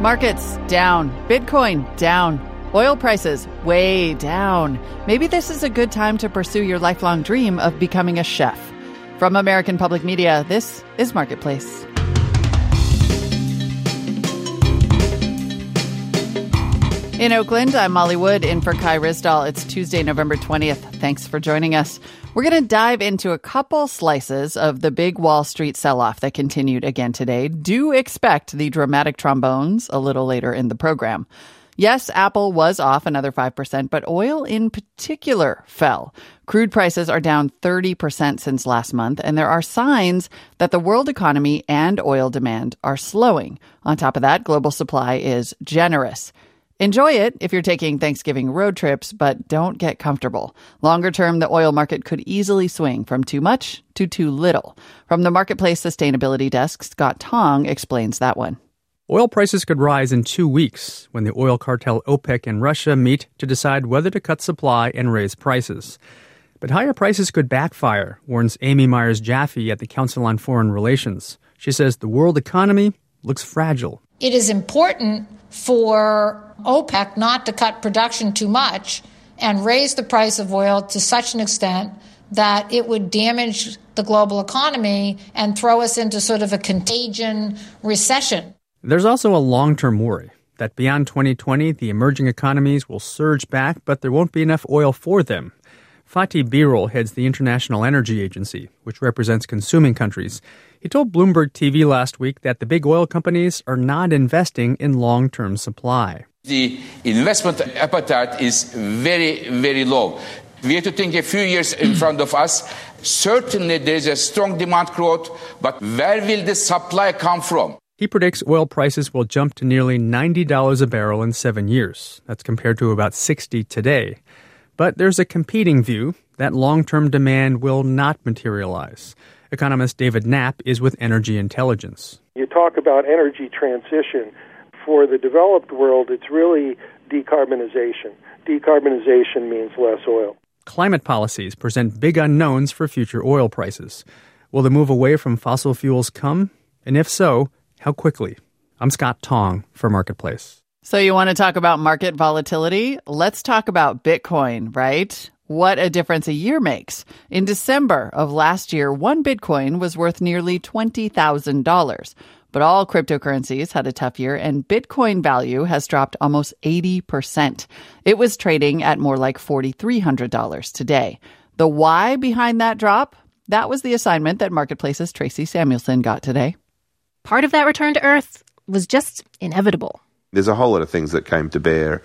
Markets down. Bitcoin down. Oil prices way down. Maybe this is a good time to pursue your lifelong dream of becoming a chef. From American Public Media, this is Marketplace. In Oakland, I'm Molly Wood, in for Kai Ryssdal. It's Tuesday, November 20th. Thanks for joining us. We're going to dive into a couple slices of the big Wall Street sell-off that continued again today. Do expect the dramatic trombones a little later in the program. Yes, Apple was off another 5%, but oil in particular fell. Crude prices are down 30% since last month, and there are signs that the world economy and oil demand are slowing. On top of that, global supply is generous. Enjoy it if you're taking Thanksgiving road trips, but don't get comfortable. Longer term, the oil market could easily swing from too much to too little. From the Marketplace Sustainability Desk, Scott Tong explains that one. Oil prices could rise in 2 weeks when the oil cartel OPEC and Russia meet to decide whether to cut supply and raise prices. But higher prices could backfire, warns Amy Myers-Jaffe at the Council on Foreign Relations. She says the world economy looks fragile. It is important for OPEC not to cut production too much and raise the price of oil to such an extent that it would damage the global economy and throw us into sort of a contagion recession. There's also a long-term worry that beyond 2020, the emerging economies will surge back, but there won't be enough oil for them. Fatih Birol heads the International Energy Agency, which represents consuming countries. He told Bloomberg TV last week that the big oil companies are not investing in long-term supply. The investment appetite is very, very low. We have to think a few years in front of us. Certainly there is a strong demand growth, but where will the supply come from? He predicts oil prices will jump to nearly $90 a barrel in 7 years. That's compared to about $60 today. But there's a competing view that long-term demand will not materialize. Economist David Knapp is with Energy Intelligence. You talk about energy transition. For the developed world, it's really decarbonization. Decarbonization means less oil. Climate policies present big unknowns for future oil prices. Will the move away from fossil fuels come? And if so, how quickly? I'm Scott Tong for Marketplace. So you want to talk about market volatility? Let's talk about Bitcoin, right? What a difference a year makes. In December of last year, one Bitcoin was worth nearly $20,000. But all cryptocurrencies had a tough year, and Bitcoin value has dropped almost 80%. It was trading at more like $4,300 today. The why behind that drop? That was the assignment that Marketplace's Tracy Samuelson got today. Part of that return to earth was just inevitable. There's a whole lot of things that came to bear.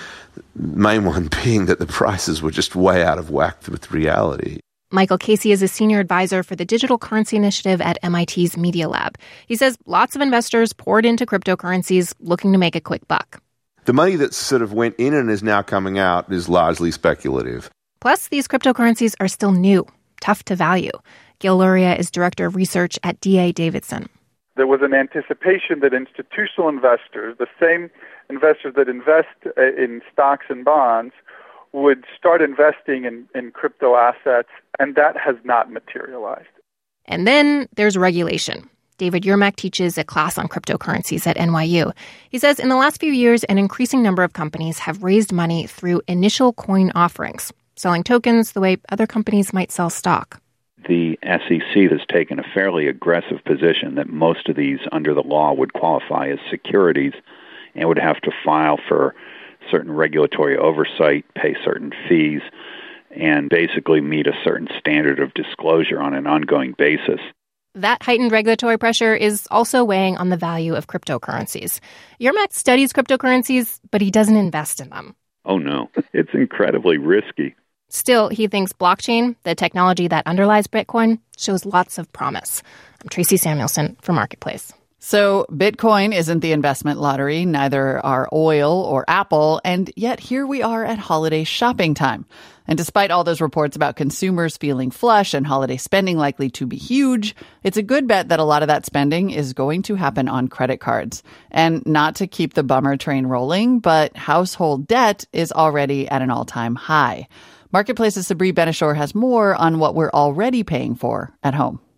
The main one being that the prices were just way out of whack with reality. Michael Casey is a senior advisor for the Digital Currency Initiative at MIT's Media Lab. He says lots of investors poured into cryptocurrencies looking to make a quick buck. The money that sort of went in and is now coming out is largely speculative. Plus, these cryptocurrencies are still new, tough to value. Gil Luria is director of research at D.A. Davidson. There was an anticipation that institutional investors, the same investors that invest in stocks and bonds, would start investing in crypto assets, and that has not materialized. And then there's regulation. David Yermak teaches a class on cryptocurrencies at NYU. He says in the last few years, an increasing number of companies have raised money through initial coin offerings, selling tokens the way other companies might sell stock. The SEC has taken a fairly aggressive position that most of these under the law would qualify as securities and would have to file for certain regulatory oversight, pay certain fees, and basically meet a certain standard of disclosure on an ongoing basis. That heightened regulatory pressure is also weighing on the value of cryptocurrencies. Yermak studies cryptocurrencies, but he doesn't invest in them. Oh, no. It's incredibly risky. Still, he thinks blockchain, the technology that underlies Bitcoin, shows lots of promise. I'm Tracy Samuelson for Marketplace. So Bitcoin isn't the investment lottery, neither are oil or Apple, and yet here we are at holiday shopping time. And despite all those reports about consumers feeling flush and holiday spending likely to be huge, it's a good bet that a lot of that spending is going to happen on credit cards. And not to keep the bummer train rolling, but household debt is already at an all-time high. Marketplace's Sabri Benishore has more on what we're already paying for at home.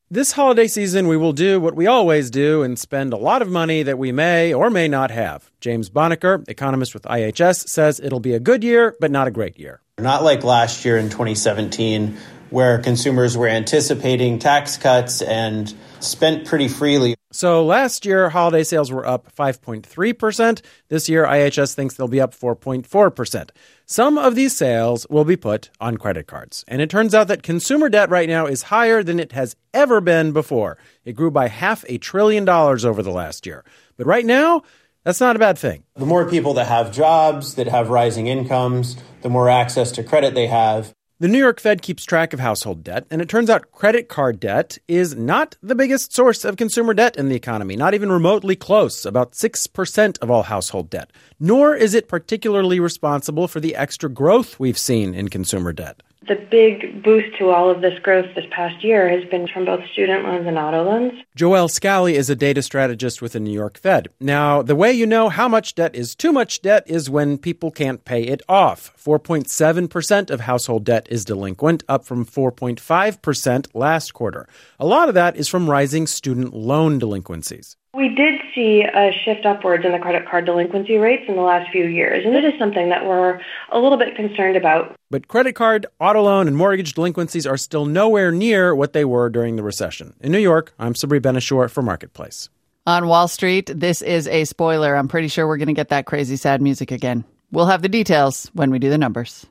This holiday season, we will do what we always do and spend a lot of money that we may or may not have. James Bonneker, economist with IHS, says it'll be a good year, but not a great year. Not like last year in 2017, where consumers were anticipating tax cuts and spent pretty freely. So last year, holiday sales were up 5.3%. This year, IHS thinks they'll be up 4.4%. Some of these sales will be put on credit cards. And it turns out that consumer debt right now is higher than it has ever been before. It grew by $500 billion over the last year. But right now, that's not a bad thing. The more people that have jobs, that have rising incomes, the more access to credit they have. The New York Fed keeps track of household debt, and it turns out credit card debt is not the biggest source of consumer debt in the economy, not even remotely close, about 6% of all household debt. Nor is it particularly responsible for the extra growth we've seen in consumer debt. The big boost to all of this growth this past year has been from both student loans and auto loans. Joelle Scally is a data strategist with the New York Fed. Now, the way you know how much debt is too much debt is when people can't pay it off. 4.7% of household debt is delinquent, up from 4.5% last quarter. A lot of that is from rising student loan delinquencies. We did see a shift upwards in the credit card delinquency rates in the last few years, and it is something that we're a little bit concerned about. But credit card, auto loan, and mortgage delinquencies are still nowhere near what they were during the recession. In New York, I'm Sabri Ben-Achour for Marketplace. On Wall Street, this is a spoiler. I'm pretty sure we're going to get that crazy sad music again. We'll have the details when we do the numbers.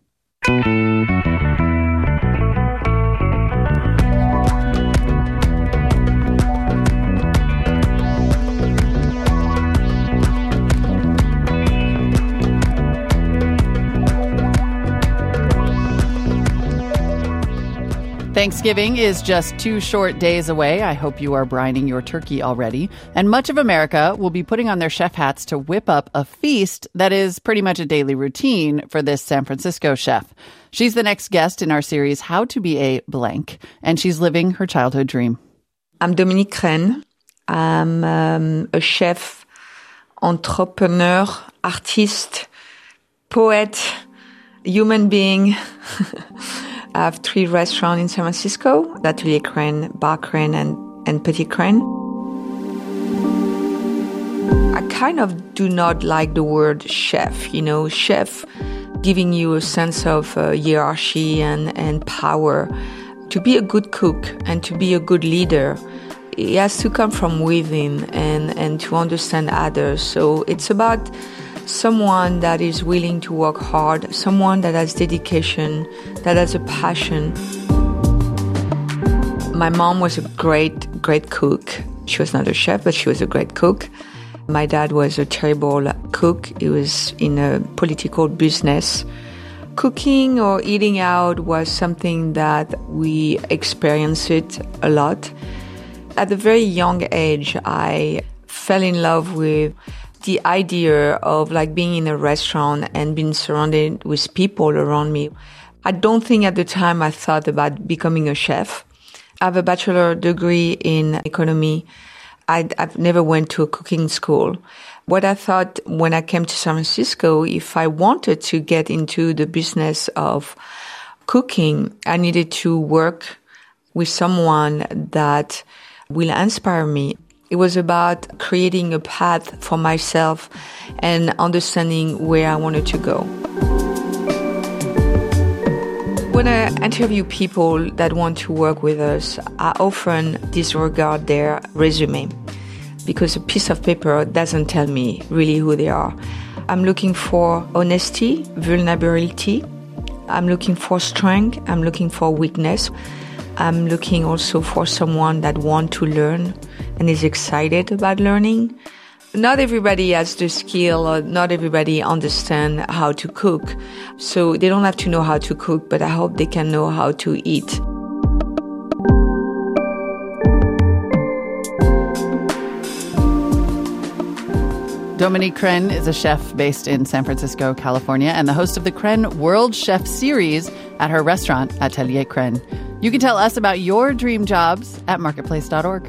Thanksgiving is just 2 short days away. I hope you are brining your turkey already. And much of America will be putting on their chef hats to whip up a feast that is pretty much a daily routine for this San Francisco chef. She's the next guest in our series, How to Be a Blank, and she's living her childhood dream. I'm Dominique Rennes. I'm a chef, entrepreneur, artist, poet, human being. I have 3 restaurants in San Francisco, Atelier Crane, Bar Crane, and Petit Crane. I kind of do not like the word chef. You know, chef giving you a sense of hierarchy and power. To be a good cook and to be a good leader, it has to come from within and to understand others. So it's about someone that is willing to work hard, someone that has dedication, that has a passion. My mom was a great cook. She was not a chef, but she was a great cook. My dad was a terrible cook. He was in a political business. Cooking or eating out was something that we experienced it a lot. At a very young age, I fell in love with the idea of like being in a restaurant and being surrounded with people around me. I don't think at the time I thought about becoming a chef. I have a bachelor degree in economy. I've never went to a cooking school. What I thought when I came to San Francisco, if I wanted to get into the business of cooking, I needed to work with someone that will inspire me. It was about creating a path for myself and understanding where I wanted to go. When I interview people that want to work with us, I often disregard their resume because a piece of paper doesn't tell me really who they are. I'm looking for honesty, vulnerability. I'm looking for strength. I'm looking for weakness. I'm looking also for someone that wants to learn and is excited about learning. Not everybody has the skill, or not everybody understands how to cook. So they don't have to know how to cook, but I hope they can know how to eat. Dominique Rennes is a chef based in San Francisco, California, and the host of the Crane World Chef Series at her restaurant, Atelier Crane. You can tell us about your dream jobs at marketplace.org.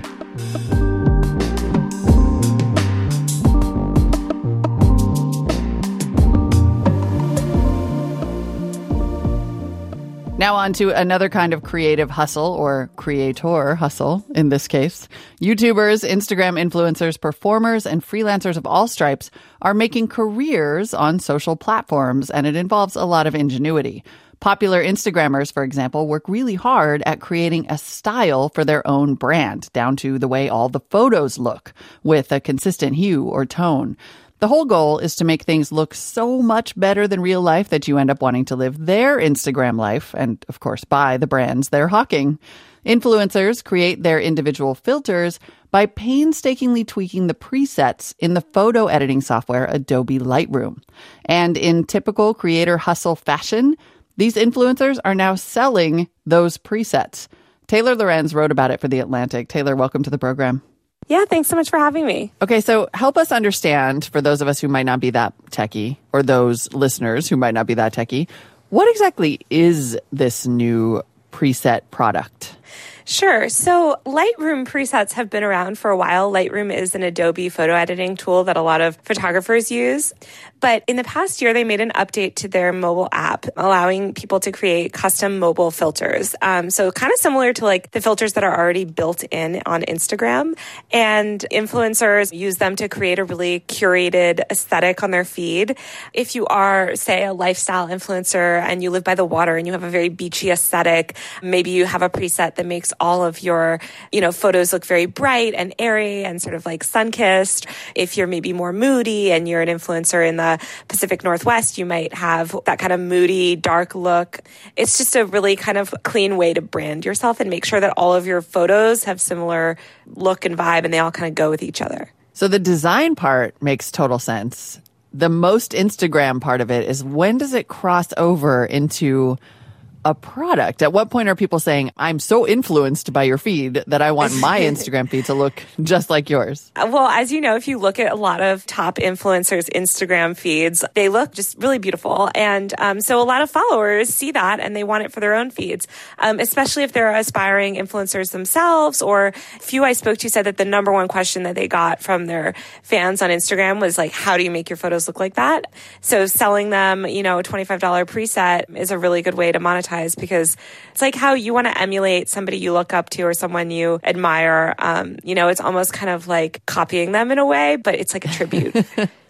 Now on to another kind of creative hustle, or creator hustle in this case. YouTubers, Instagram influencers, performers, and freelancers of all stripes are making careers on social platforms, and it involves a lot of ingenuity. Popular Instagrammers, for example, work really hard at creating a style for their own brand, down to the way all the photos look, with a consistent hue or tone. The whole goal is to make things look so much better than real life that you end up wanting to live their Instagram life and, of course, buy the brands they're hawking. Influencers create their individual filters by painstakingly tweaking the presets in the photo editing software Adobe Lightroom. And in typical creator hustle fashion, these influencers are now selling those presets. Taylor Lorenz wrote about it for The Atlantic. Taylor, welcome to the program. Yeah, thanks so much for having me. Okay, so help us understand, for those of us who might not be that techie, or those listeners who might not be that techie, what exactly is this new preset product? Sure. So Lightroom presets have been around for a while. Lightroom is an Adobe photo editing tool that a lot of photographers use. But in the past year, they made an update to their mobile app, allowing people to create custom mobile filters. So kind of similar to like the filters that are already built in on Instagram. And influencers use them to create a really curated aesthetic on their feed. If you are, say, a lifestyle influencer and you live by the water and you have a very beachy aesthetic, maybe you have a preset that makes all of your, photos look very bright and airy and sort of like sun-kissed. If you're maybe more moody and you're an influencer in the Pacific Northwest, you might have that kind of moody, dark look. It's just a really kind of clean way to brand yourself and make sure that all of your photos have similar look and vibe and they all kind of go with each other. So the design part makes total sense. The most Instagram part of it is, when does it cross over into a product? At what point are people saying, I'm so influenced by your feed that I want my Instagram feed to look just like yours? Well, as you know, if you look at a lot of top influencers' Instagram feeds, they look just really beautiful. And so a lot of followers see that and they want it for their own feeds, especially if they're aspiring influencers themselves. Or a few I spoke to said that the number one question that they got from their fans on Instagram was like, how do you make your photos look like that? So selling them, a $25 preset is a really good way to monetize, because it's like how you want to emulate somebody you look up to or someone you admire. It's almost kind of like copying them in a way, but it's like a tribute.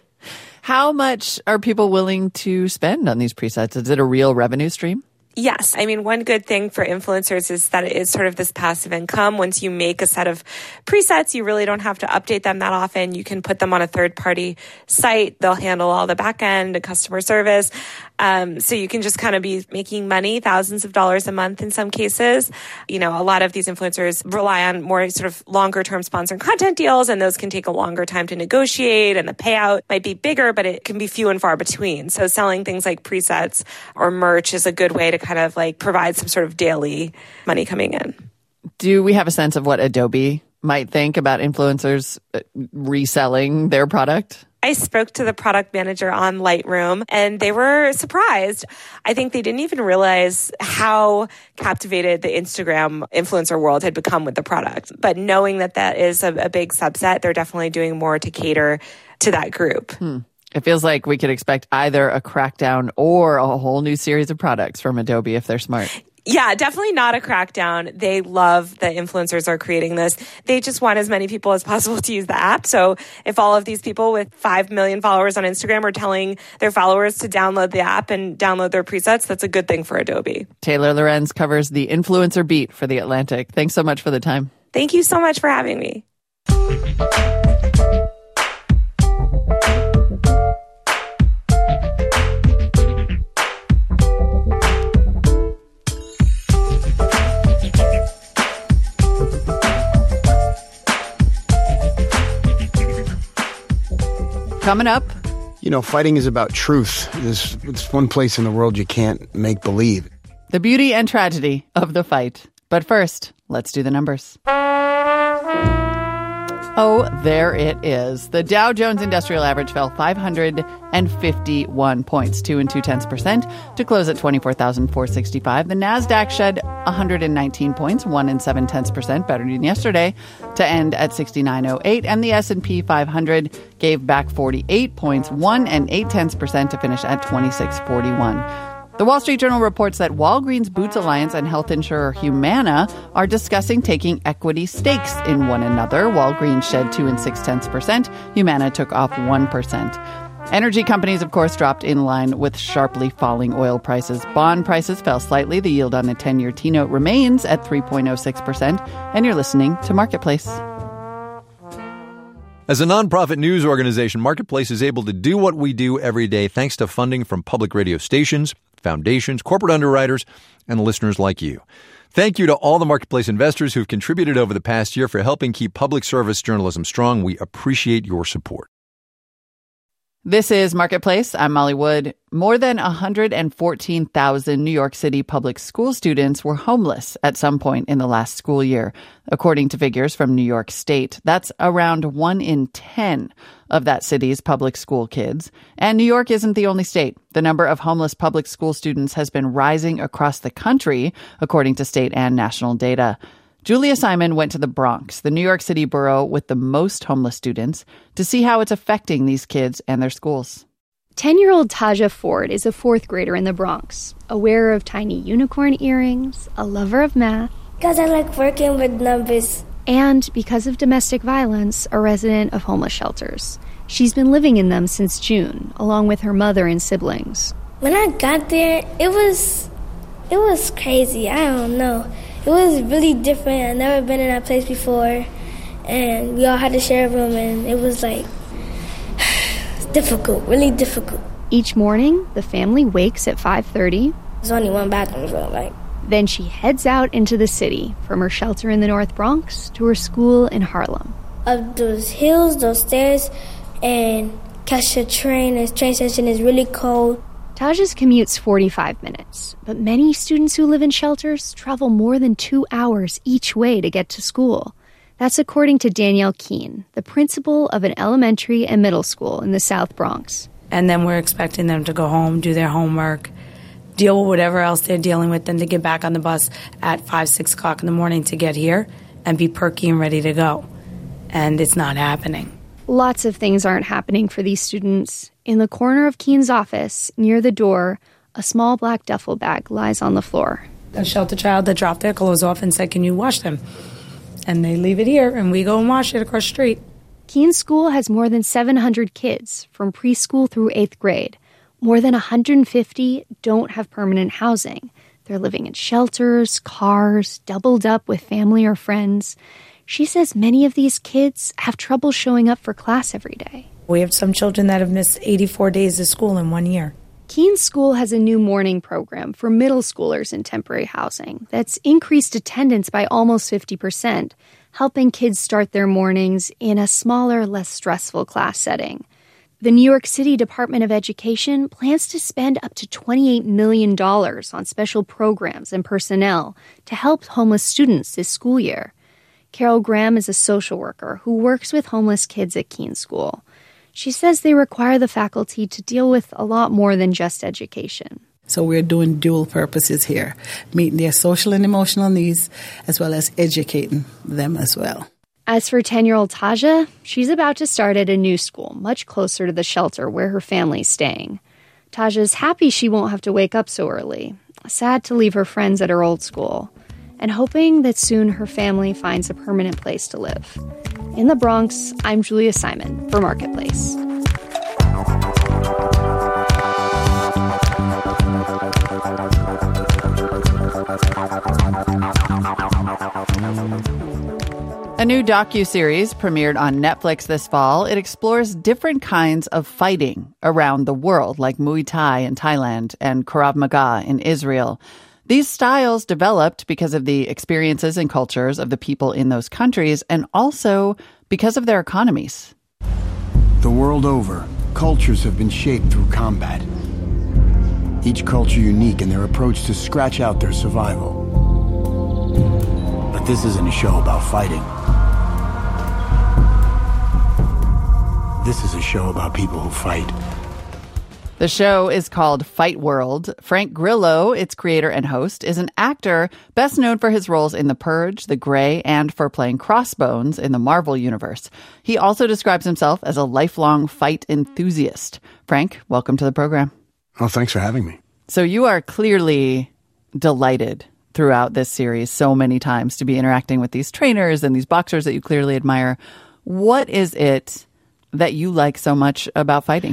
How much are people willing to spend on these presets? Is it a real revenue stream? Yes. I mean, one good thing for influencers is that it is sort of this passive income. Once you make a set of presets, you really don't have to update them that often. You can put them on a third-party site. They'll handle all the back-end and customer service. So you can just kind of be making money, thousands of dollars a month in some cases. A lot of these influencers rely on more sort of longer-term sponsored content deals, and those can take a longer time to negotiate, and the payout might be bigger, but it can be few and far between. So selling things like presets or merch is a good way to kind of like provide some sort of daily money coming in. Do we have a sense of what Adobe might think about influencers reselling their product? I spoke to the product manager on Lightroom and they were surprised. I think they didn't even realize how captivated the Instagram influencer world had become with the product. But knowing that that is a big subset, they're definitely doing more to cater to that group. It feels like we could expect either a crackdown or a whole new series of products from Adobe if they're smart. Yeah, definitely not a crackdown. They love that influencers are creating this. They just want as many people as possible to use the app. So if all of these people with 5 million followers on Instagram are telling their followers to download the app and download their presets, that's a good thing for Adobe. Taylor Lorenz covers the influencer beat for The Atlantic. Thanks so much for the time. Thank you so much for having me. Coming up. Fighting is about truth. It's one place in the world you can't make believe. The beauty and tragedy of the fight. But first, let's do the numbers. Oh, there it is. The Dow Jones Industrial Average fell 551 points, 2 2/10%, to close at 24,465. The Nasdaq shed 119 points, 1 7/10%, better than yesterday, to end at 6908. And the S&P 500 gave back 48 points, 1 8/10%, to finish at 2641. The Wall Street Journal reports that Walgreens Boots Alliance and health insurer Humana are discussing taking equity stakes in one another. Walgreens shed 2 0.6%. Humana took off 1%. Energy companies, of course, dropped in line with sharply falling oil prices. Bond prices fell slightly. The yield on the 10-year T-note remains at 3.06%. And you're listening to Marketplace. As a nonprofit news organization, Marketplace is able to do what we do every day thanks to funding from public radio stations, foundations, corporate underwriters, and listeners like you. Thank you to all the Marketplace investors who've contributed over the past year for helping keep public service journalism strong. We appreciate your support. This is Marketplace. I'm Molly Wood. More than 114,000 New York City public school students were homeless at some point in the last school year, according to figures from New York State. That's around 1 in 10 of that city's public school kids. And New York isn't the only state. The number of homeless public school students has been rising across the country, according to state and national data. Julia Simon went to the Bronx, the New York City borough with the most homeless students, to see how it's affecting these kids and their schools. 10-year-old Taja Ford is a fourth grader in the Bronx, a wearer of tiny unicorn earrings, a lover of math. Because I like working with numbers. And because of domestic violence, a resident of homeless shelters. She's been living in them since June, along with her mother and siblings. When I got there, it was crazy. I don't know. It was really different. I've never been in that place before. And we all had to share a room, and it was like difficult, really difficult. Each morning, the family wakes at 5:30. There's only one bathroom, so Then she heads out into the city, from her shelter in the North Bronx to her school in Harlem. Up those hills, those stairs, and catch a train. The train station is really cold. Taja's commute's 45 minutes, but many students who live in shelters travel more than 2 hours each way to get to school. That's according to Danielle Keene, the principal of an elementary and middle school in the South Bronx. And then we're expecting them to go home, do their homework, deal with whatever else they're dealing with, then to get back on the bus at 5, 6 o'clock in the morning to get here and be perky and ready to go. And it's not happening. Lots of things aren't happening for these students. In the corner of Keene's office, near the door, a small black duffel bag lies on the floor. A shelter child that dropped their clothes off and said, "Can you wash them?" And they leave it here, and we go and wash it across the street. Keene's school has more than 700 kids, from preschool through 8th grade. More than 150 don't have permanent housing. They're living in shelters, cars, doubled up with family or friends. She says many of these kids have trouble showing up for class every day. We have some children that have missed 84 days of school in 1 year. Keene's school has a new morning program for middle schoolers in temporary housing that's increased attendance by almost 50%, helping kids start their mornings in a smaller, less stressful class setting. The New York City Department of Education plans to spend up to $28 million on special programs and personnel to help homeless students this school year. Carol Graham is a social worker who works with homeless kids at Keene School. She says they require the faculty to deal with a lot more than just education. So we're doing dual purposes here, meeting their social and emotional needs, as well as educating them as well. As for 10-year-old Taja, she's about to start at a new school, much closer to the shelter where her family's staying. Taja's happy she won't have to wake up so early, sad to leave her friends at her old school, and hoping that soon her family finds a permanent place to live. In the Bronx, I'm Julia Simon for Marketplace. A new docuseries premiered on Netflix this fall. It explores different kinds of fighting around the world, like Muay Thai in Thailand and Krav Maga in Israel. These styles developed because of the experiences and cultures of the people in those countries and also because of their economies. The world over, cultures have been shaped through combat. Each culture unique in their approach to scratch out their survival. But this isn't a show about fighting. This is a show about people who fight. The show is called Fight World. Frank Grillo, its creator and host, is an actor best known for his roles in The Purge, The Grey, and for playing Crossbones in the Marvel Universe. He also describes himself as a lifelong fight enthusiast. Frank, welcome to the program. Oh, thanks for having me. So you are clearly delighted throughout this series so many times to be interacting with these trainers and these boxers that you clearly admire. What is it that you like so much about fighting?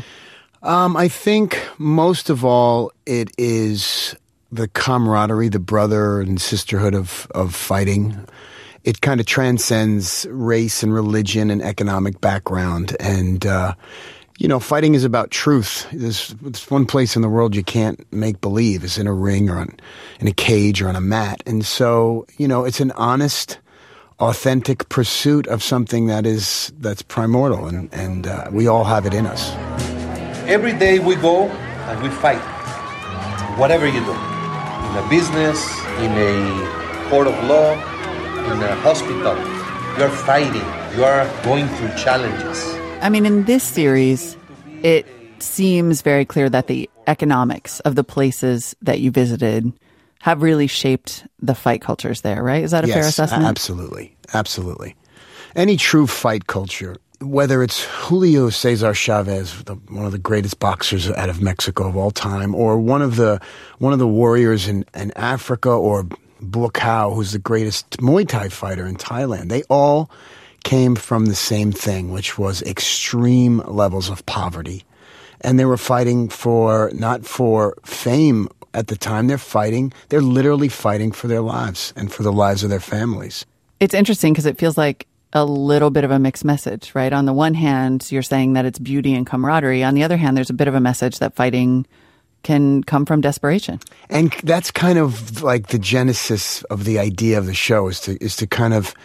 I think most of all, it is the camaraderie, the brother and sisterhood of fighting. It kind of transcends race and religion and economic background. And, fighting is about truth. There's one place in the world you can't make believe is in a ring or in a cage or on a mat. And so, it's an honest, authentic pursuit of something that's primordial, and we all have it in us. Every day we go and we fight. Whatever you do, in a business, in a court of law, in a hospital, you're fighting. You are going through challenges. I mean, in this series, it seems very clear that the economics of the places that you visited have really shaped the fight cultures there, right? Is that a fair assessment? Absolutely. Absolutely. Any true fight culture, whether it's Julio Cesar Chavez, one of the greatest boxers out of Mexico of all time, or one of the warriors in Africa, or Buakaw, who's the greatest Muay Thai fighter in Thailand, they all came from the same thing, which was extreme levels of poverty. And they were fighting not for fame at the time. They're literally fighting for their lives and for the lives of their families. It's interesting because it feels like a little bit of a mixed message, right? On the one hand, you're saying that it's beauty and camaraderie. On the other hand, there's a bit of a message that fighting can come from desperation. And that's kind of like the genesis of the idea of the show, is to kind of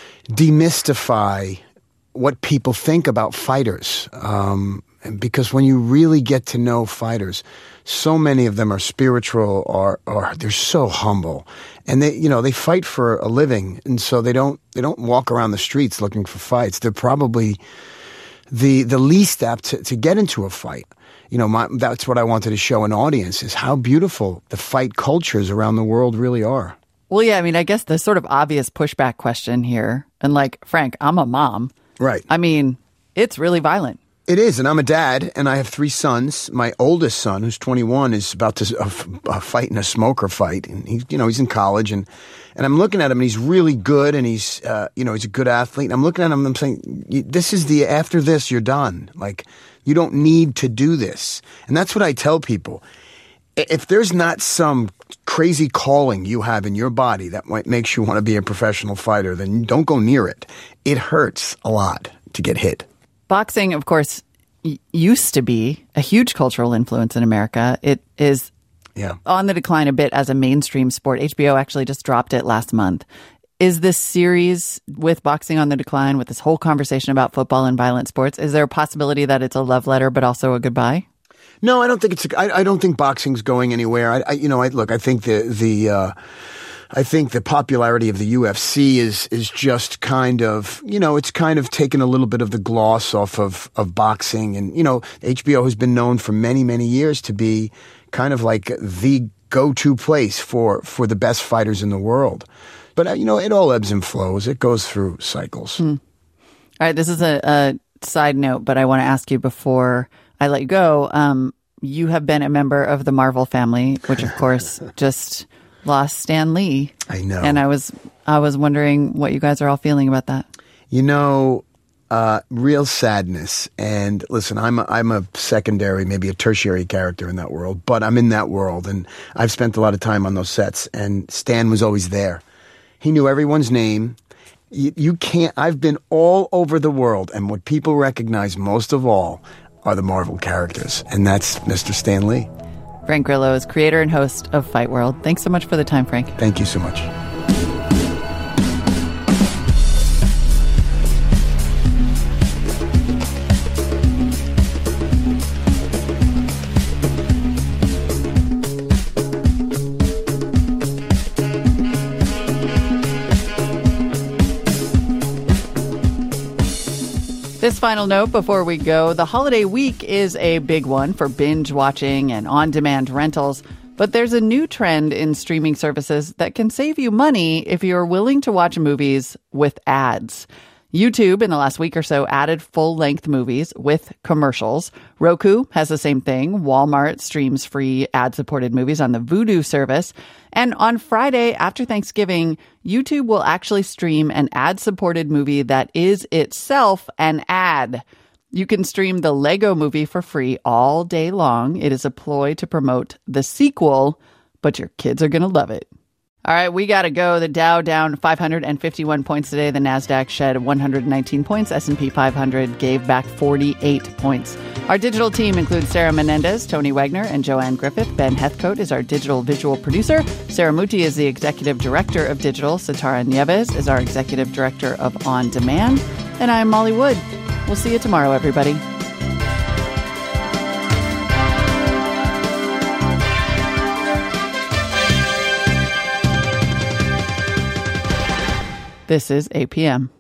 demystify what people think about fighters. Because when you really get to know fighters, so many of them are spiritual, or they're so humble, and they fight for a living, and so they don't walk around the streets looking for fights. They're probably the least apt to get into a fight. That's what I wanted to show an audience, is how beautiful the fight cultures around the world really are. Well, yeah, I mean, I guess the sort of obvious pushback question here, and Frank, I'm a mom. Right. I mean, it's really violent. It is, and I'm a dad, and I have 3 sons. My oldest son, who's 21, is about to fight in a smoker fight, and he's in college, and I'm looking at him, and he's really good, and he's he's a good athlete. And I'm looking at him, and I'm saying, after this, you're done. You don't need to do this, and that's what I tell people. If there's not some crazy calling you have in your body that makes you want to be a professional fighter, then don't go near it. It hurts a lot to get hit. Boxing, of course, used to be a huge cultural influence in America. It is on the decline a bit as a mainstream sport. HBO actually just dropped it last month. Is this series with boxing on the decline, with this whole conversation about football and violent sports, is there a possibility that it's a love letter but also a goodbye? No, I don't think I don't think boxing's going anywhere. I think I think the popularity of the UFC is just kind of, it's kind of taken a little bit of the gloss off of boxing. And, HBO has been known for many, many years to be kind of like the go-to place for the best fighters in the world. But, it all ebbs and flows. It goes through cycles. All right. This is a side note, but I want to ask you before I let you go. You have been a member of the Marvel family, which, of course, just lost Stan Lee. I know. And I was wondering what you guys are all feeling about that. Real sadness. And listen, I'm a secondary, maybe a tertiary character in that world, but I'm in that world, and I've spent a lot of time on those sets, and Stan was always there. He knew everyone's name. You can't, I've been all over the world, and what people recognize most of all are the Marvel characters, and that's Mr. Stan Lee. Frank Grillo is creator and host of Fight World. Thanks so much for the time, Frank. Thank you so much. This final note before we go, the holiday week is a big one for binge watching and on-demand rentals, but there's a new trend in streaming services that can save you money if you're willing to watch movies with ads. YouTube, in the last week or so, added full-length movies with commercials. Roku has the same thing. Walmart streams free ad-supported movies on the Vudu service. And on Friday, after Thanksgiving, YouTube will actually stream an ad-supported movie that is itself an ad. You can stream the Lego Movie for free all day long. It is a ploy to promote the sequel, but your kids are going to love it. All right, we got to go. The Dow down 551 points today. The NASDAQ shed 119 points. S&P 500 gave back 48 points. Our digital team includes Sarah Menendez, Tony Wagner, and Joanne Griffith. Ben Heathcote is our digital visual producer. Sarah Muti is the executive director of digital. Satara Nieves is our executive director of On Demand. And I'm Molly Wood. We'll see you tomorrow, everybody. This is APM.